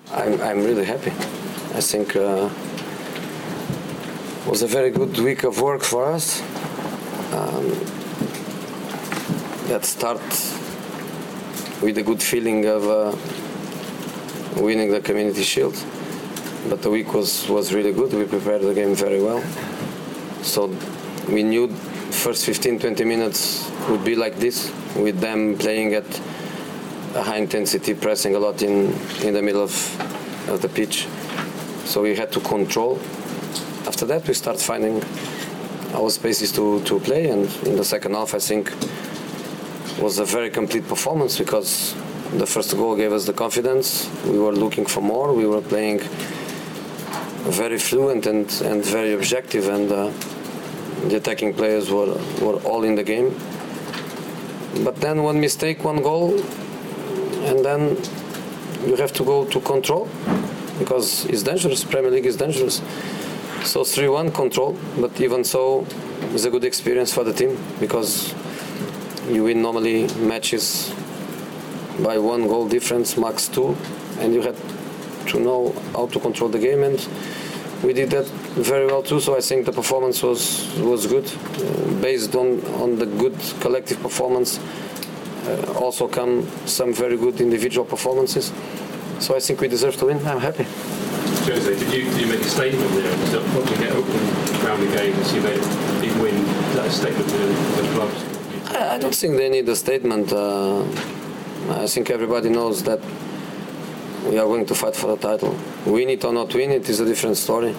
I'm really happy. I think it was a very good week of work for us. That start with a good feeling of winning the Community Shield. But the week was really good. We prepared the game very well. So we knew first 15-20 minutes would be like this, with them playing at a high intensity, pressing a lot in the middle of the pitch. So we had to control. After that, we start finding our spaces to play, and in the second half, I think was a very complete performance, because the first goal gave us the confidence. We were looking for more. We were playing very fluent and very objective, and the attacking players were all in the game. But then one mistake, one goal, and then you have to go to control, because it's dangerous. Premier League is dangerous. So 3-1 control, but even so, it's a good experience for the team, because you win normally matches by 1 goal difference, max 2, and you had to know how to control the game, and we did that very well too. So I think the performance was good, based on the good collective performance. Also come some very good individual performances. So I think we deserve to win. I'm happy. Jose, did you make a statement there? When we get open round the games, you made a big win. Is that a statement to the clubs? I don't think they need a statement. I think everybody knows that we are going to fight for the title. Win it or not win it is a different story.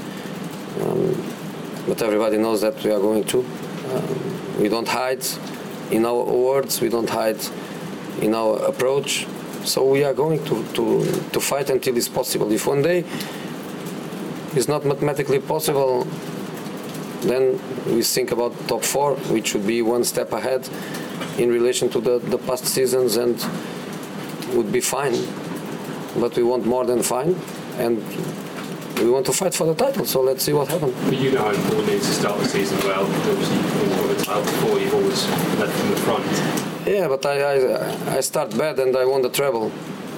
But everybody knows that we are going to. We don't hide in our words. We don't hide in our approach. So we are going to fight until it's possible. If one day it's not mathematically possible, then we think about top 4, which would be one step ahead in relation to the past seasons, and would be fine. But we want more than fine, and we want to fight for the title. So let's see what happens. But you know how important it is to start the season well. Obviously, you've won the title before. You've always led from the front. Yeah, but I start bad and I won the treble.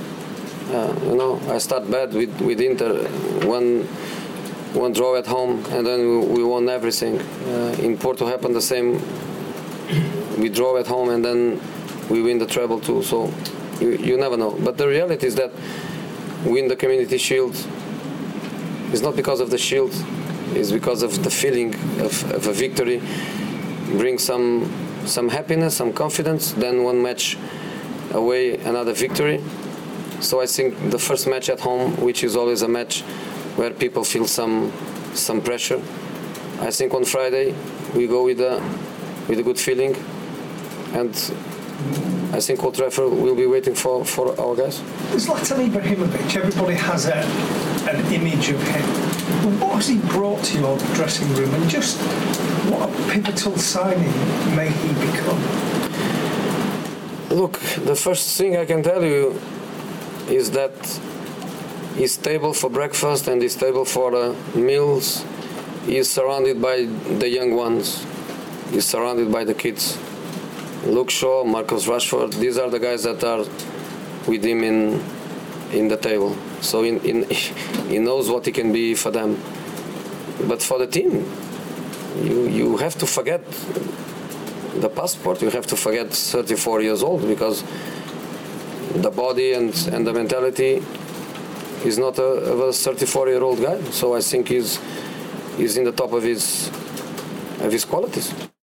I start bad with Inter, one draw at home, and then we won everything. In Porto happened the same. We draw at home and then we win the treble too. So you never know. But the reality is that win the Community Shield is not because of the shield. It's because of the feeling of a victory. Bring some happiness, some confidence. Then one match away, another victory. So I think the first match at home, which is always a match where people feel some pressure, I think on Friday we go with a good feeling, and I think Old Trafford will be waiting for our guys. Zlatan Ibrahimovic, everybody has an image of him. But what has he brought to your dressing room, and just what a pivotal signing may he become? Look, the first thing I can tell you is that he's stable for breakfast and he's stable for meals. He's surrounded by the young ones. He's surrounded by the kids. Luke Shaw, Marcus Rashford, these are the guys that are with him in the table. So he knows what he can be for them. But for the team, you have to forget the passport. You have to forget 34 years old, because the body and the mentality is not of a 34-year-old guy. So I think he's in the top of his qualities.